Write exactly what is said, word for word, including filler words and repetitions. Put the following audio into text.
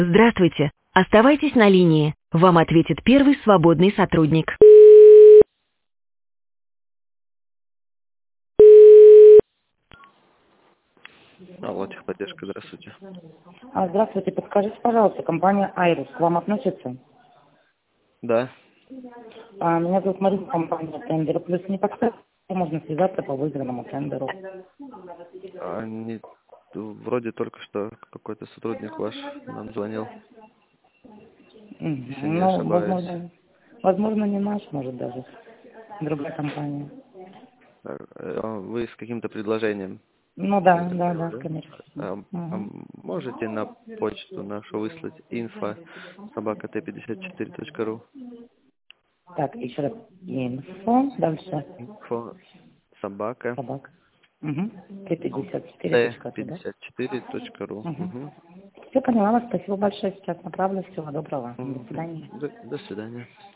Здравствуйте. Оставайтесь на линии. Вам ответит первый свободный сотрудник. Алло, техподдержка, здравствуйте. А, Здравствуйте, подскажите, пожалуйста, компания Айрус к вам относится? Да. А, Меня зовут Марина, компания Тендер. Плюс не подскажете, можно связаться по выигранному тендеру. А, не, вроде только что какой-то сотрудник ваш нам звонил, Мгм. если не Ну, ошибаюсь. возможно, возможно, не наш, может даже другая компания. А, а Вы с каким-то предложением? Ну да, Я так да, понял, да, да? коммерческий. А, а Мгм. можете на почту нашу выслать инфо собака т пятьдесят четыре точка ру? Так, еще раз. Инфо, дальше. Инфо собака Собака. Угу. Т пятьдесят четыре т точка ру, да? пятьдесят четыре точка ру. Угу. Угу. Все поняла вас, спасибо большое, сейчас направлю, всего доброго, до свидания. До, до свидания.